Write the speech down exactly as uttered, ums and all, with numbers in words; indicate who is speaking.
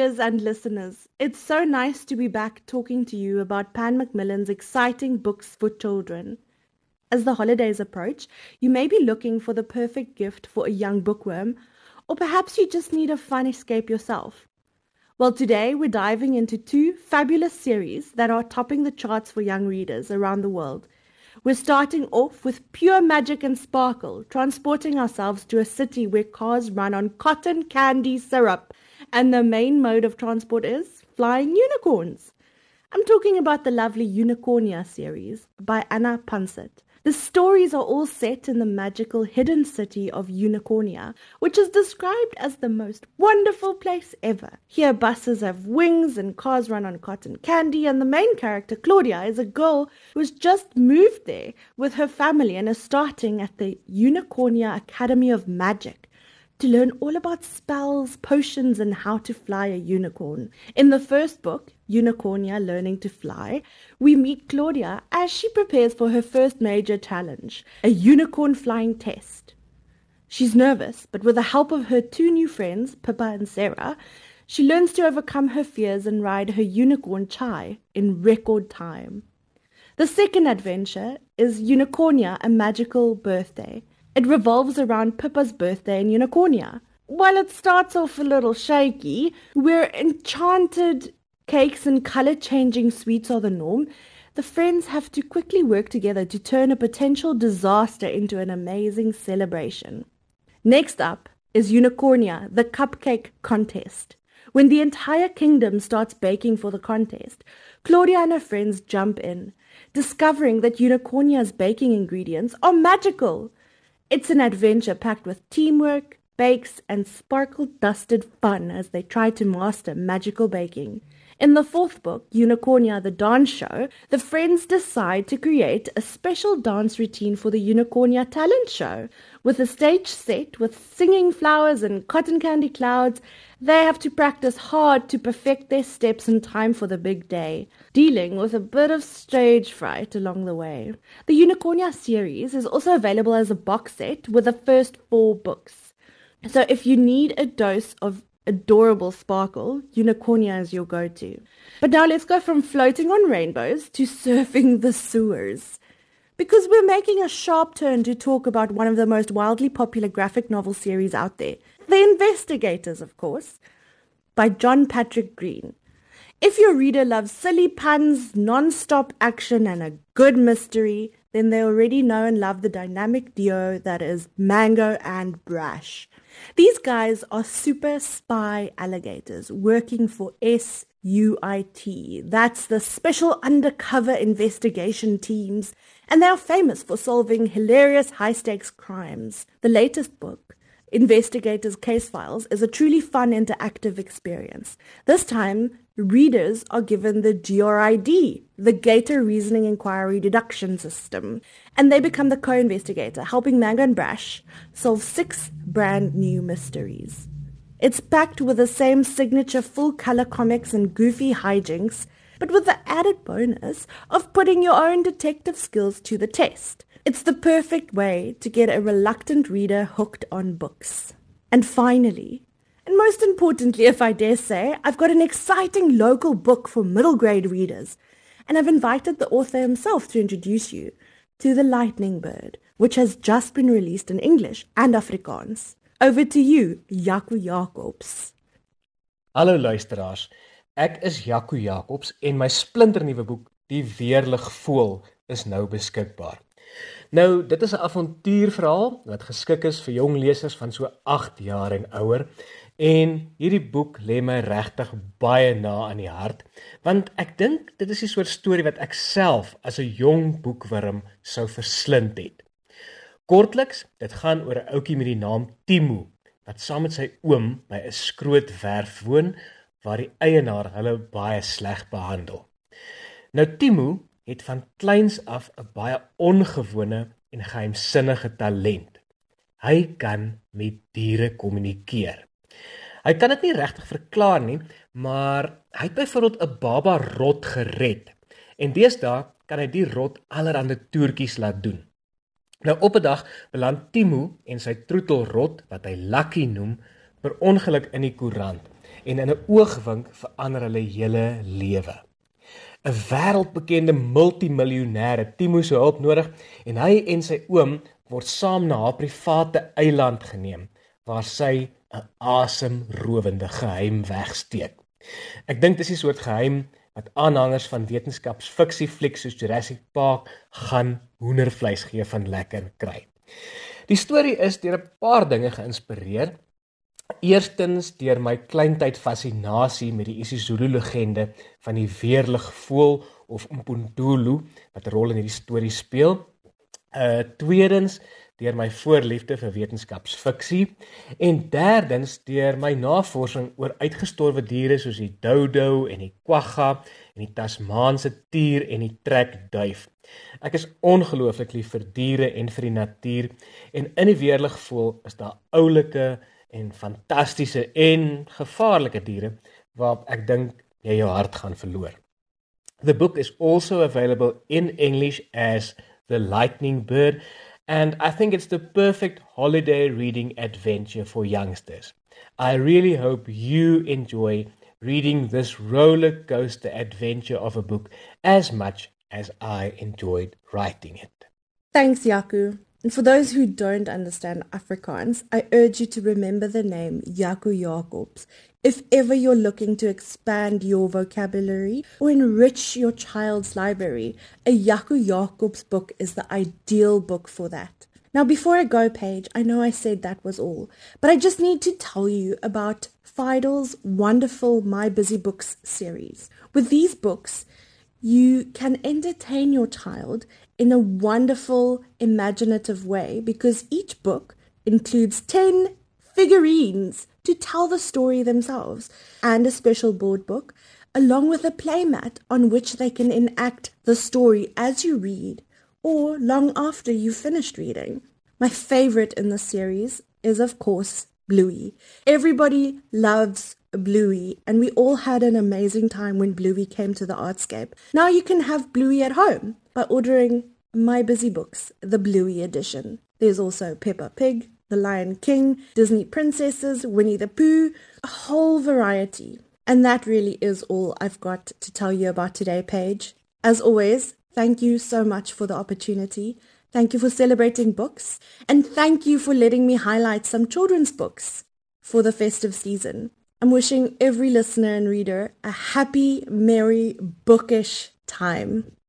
Speaker 1: readers and listeners, it's so nice to be back talking to you about Pan Macmillan's exciting books for children. As the holidays approach, you may be looking for the perfect gift for a young bookworm, or perhaps you just need a fun escape yourself. Well, today we're diving into two fabulous series that are topping the charts for young readers around the world. We're starting off with pure magic and sparkle, transporting ourselves to a city where cars run on cotton candy syrup, and the main mode of transport is flying unicorns. I'm talking about the lovely Unicornia series by Anna Punset. The stories are all set in the magical hidden city of Unicornia, which is described as the most wonderful place ever. Here buses have wings and cars run on cotton candy, and the main character, Claudia, is a girl who has just moved there with her family and is starting at the Unicornia Academy of Magic to learn all about spells, potions, and how to fly a unicorn. In the first book, Unicornia Learning to Fly, we meet Claudia as she prepares for her first major challenge, a unicorn flying test. She's nervous, but with the help of her two new friends, Pippa and Sarah, she learns to overcome her fears and ride her unicorn Chai in record time. The second adventure is Unicornia, A Magical Birthday. It revolves around Pippa's birthday in Unicornia. While it starts off a little shaky, where enchanted cakes and color-changing sweets are the norm, the friends have to quickly work together to turn a potential disaster into an amazing celebration. Next up is Unicornia, the Cupcake Contest. When the entire kingdom starts baking for the contest, Claudia and her friends jump in, discovering that Unicornia's baking ingredients are magical. It's an adventure packed with teamwork, bakes, and sparkle-dusted fun as they try to master magical baking. In the fourth book, Unicornia the Dance Show, the friends decide to create a special dance routine for the Unicornia Talent Show. With a stage set with singing flowers and cotton candy clouds, they have to practice hard to perfect their steps in time for the big day, dealing with a bit of stage fright along the way. The Unicornia series is also available as a box set with the first four books. So if you need a dose of adorable sparkle, Unicornia is your go-to. But now let's go from floating on rainbows to surfing the sewers. Because we're making a sharp turn to talk about one of the most wildly popular graphic novel series out there, The Investigators, of course, by John Patrick Green. If your reader loves silly puns, non-stop action, and a good mystery, then they already know and love the dynamic duo that is Mango and Brash. These guys are super spy alligators working for S U I T. That's the Special Undercover Investigation Teams, and they are famous for solving hilarious high-stakes crimes. The latest book, Investigators Case Files, is a truly fun interactive experience. This time, readers are given the G R I D, the Gator Reasoning Inquiry Deduction System, and they become the co-investigator, helping Mango and Brash solve six brand new mysteries. It's packed with the same signature full-color comics and goofy hijinks, but with the added bonus of putting your own detective skills to the test. It's the perfect way to get a reluctant reader hooked on books. And finally, and most importantly, if I dare say, I've got an exciting local book for middle grade readers, and I've invited the author himself to introduce you to The Lightning Bird, which has just been released in English and Afrikaans. Over to you, Jaco Jacobs.
Speaker 2: Hallo luisteraars, ek is Jaco Jacobs en my splinternuwe boek, Die Weerlig Voël, is nou beskikbaar. Nou, dit is 'n avontuurverhaal wat geskik is vir jong lesers van so agt jaar en ouer. En hierdie boek lê my regtig baie na aan die hart, want ek dink dit is die soort storie wat ek self as 'n jong boekwurm sou verslind het. Kortliks, dit gaan oor 'n ouetjie met die naam Timo, wat saam met sy oom by 'n skrootwerf woon, waar die eienaar hulle baie sleg behandel. Nou Timo het van kleins af 'n baie ongewone en geheimsinnige talent. Hy kan met diere kommunikeer. Hy kan dit nie regtig verklaar nie, maar hy het byvoorbeeld 'n baba rot gered. En deesdae kan hy die rot allerhande toertjies laat doen. Nou op 'n dag beland Timo en sy troetelrot, wat hy Lucky noem, per ongeluk in die koerant. en in 'n oogwink verander hulle hele lewe. 'n Wêreldbekende multimiljonêr het Timo se hulp nodig en hy en sy oom word saam na haar private eiland geneem waar sy 'n asemrowende geheim wegsteek. Ek dink dis die soort geheim wat aanhangers van wetenskapsfiksie flieks soos Jurassic Park gaan hoendervleis gee van lekker kry. Die storie is deur 'n paar dinge geïnspireer. Eerstens deur my kleintyd fascinasie met die isiZulu legende van die weerligvoël of Mpuntulu wat 'n rol in hierdie storie speel. Uh, tweedens deur my voorliefde vir wetenskapsfiksie en derdens deur my navorsing oor uitgestorwe diere soos die dodo en die quagga en die Tasmaanse tier en die trekduif. Ek is ongelooflik lief vir diere en vir die natuur en in die weerligvoël is daar oulike en fantastiese en gevaarlike diere waarop ek dink jy jou hart gaan verloor. The book is also available in English as The Lightning Bird, and I think it's the perfect holiday reading adventure for youngsters. I really hope you enjoy reading this roller coaster adventure of a book as much as I enjoyed writing it.
Speaker 1: Thanks, Yaku. And for those who don't understand Afrikaans, I urge you to remember the name Yaku Jacobs if ever you're looking to expand your vocabulary or enrich your child's library. A Yaku Jacobs book is the ideal book for that. Now, before I go, Paige, I know I said that was all, but I just need to tell you about Fidel's wonderful My Busy Books series. With these books, you can entertain your child in a wonderful, imaginative way because each book includes ten figurines to tell the story themselves and a special board book, along with a playmat on which they can enact the story as you read or long after you've finished reading. My favorite in the series is, of course, Bluey. Everybody loves Bluey, and we all had an amazing time when Bluey came to the Artscape. Now you can have Bluey at home by ordering My Busy Books, the Bluey edition. There's also Peppa Pig, The Lion King, Disney Princesses, Winnie the Pooh, a whole variety. And that really is all I've got to tell you about today, Paige. As always, thank you so much for the opportunity. Thank you for celebrating books. And thank you for letting me highlight some children's books for the festive season. I'm wishing every listener and reader a happy, merry, bookish time.